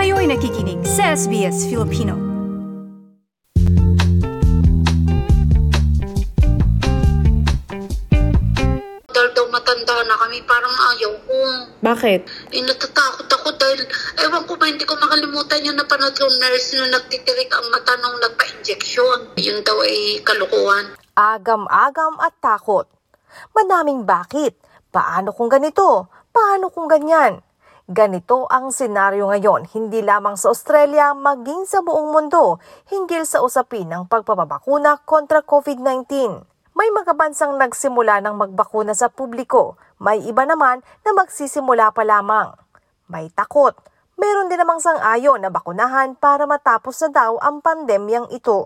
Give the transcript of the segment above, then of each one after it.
Kayo'y nakikinig sa SBS Filipino. Dahil daw matanda na kami, parang ayaw ko. Bakit? Natatakot ako dahil, ewan ko ba, hindi ko makalimutan yung napanood yung nurse na nagtitirik ang mata nung nagpa-injection. Yun daw ay kalukuhan. Agam-agam at takot. Madaming bakit? Paano kung ganito? Paano kung ganyan? Ganito ang senaryo ngayon, hindi lamang sa Australia, maging sa buong mundo, hinggil sa usapin ng pagpapabakuna kontra COVID-19. May mga bansang nagsimula ng magbakuna sa publiko, may iba naman na magsisimula pa lamang. May takot, meron din namang sang-ayon na bakunahan para matapos na daw ang pandemyang ito.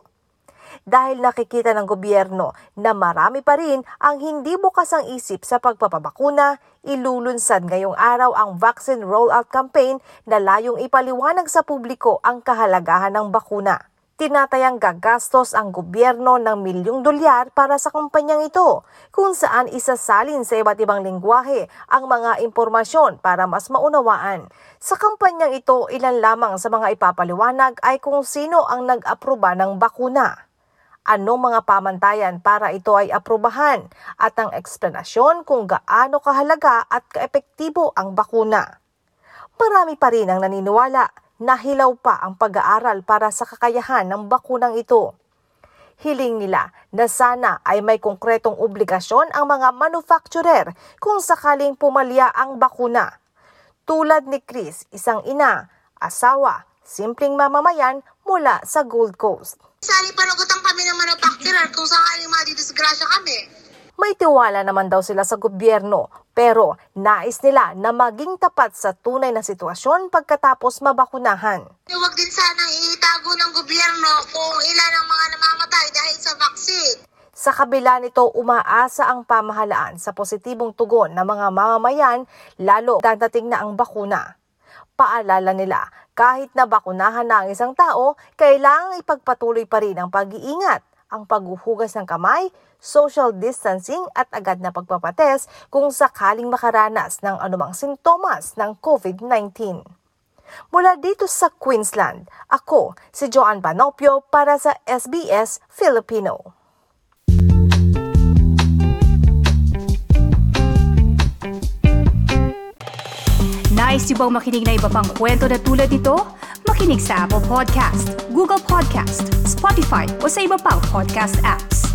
Dahil nakikita ng gobyerno na marami pa rin ang hindi bukas ang isip sa pagpapabakuna, ilulunsad ngayong araw ang vaccine rollout campaign na layong ipaliwanag sa publiko ang kahalagahan ng bakuna. Tinatayang gagastos ang gobyerno ng $1 milyong para sa kampanyang ito, kung saan isasalin sa iba't ibang lengguwahe ang mga impormasyon para mas maunawaan. Sa kampanyang ito, ilan lamang sa mga ipapaliwanag ay kung sino ang nag-aproba ng bakuna, anong mga pamantayan para ito ay aprubahan, at ang eksplanasyon kung gaano kahalaga at kaepektibo ang bakuna. Marami pa rin ang naniniwala na hilaw pa ang pag-aaral para sa kakayahan ng bakunang ito. Hiling nila na sana ay may konkretong obligasyon ang mga manufacturer kung sakaling pumalya ang bakuna. Tulad ni Chris, isang ina, asawa, simpleng mamamayan mula sa Gold Coast. Sali panagutan kami ng manufacturer kung sakaling madidisgrasya kami. May tiwala naman daw sila sa gobyerno, pero nais nila na maging tapat sa tunay na sitwasyon pagkatapos mabakunahan. Huwag din sanang itago ng gobyerno kung ilan ang mga namamatay dahil sa vaccine. Sa kabila nito, umaasa ang pamahalaan sa positibong tugon ng mga mamamayan, lalo dadating na ang bakuna. Paalala nila, kahit na bakunahan na ang isang tao, kailangang ipagpatuloy pa rin ang pag-iingat, ang paghuhugas ng kamay, social distancing at agad na pagpapates kung sakaling makaranas ng anumang sintomas ng COVID-19. Mula dito sa Queensland, ako si Joanne Panopio para sa SBS Filipino. Nice yung bang makinig na iba pang kwento na tulad ito? Makinig sa Apple Podcast, Google Podcast, Spotify o sa iba pang podcast apps.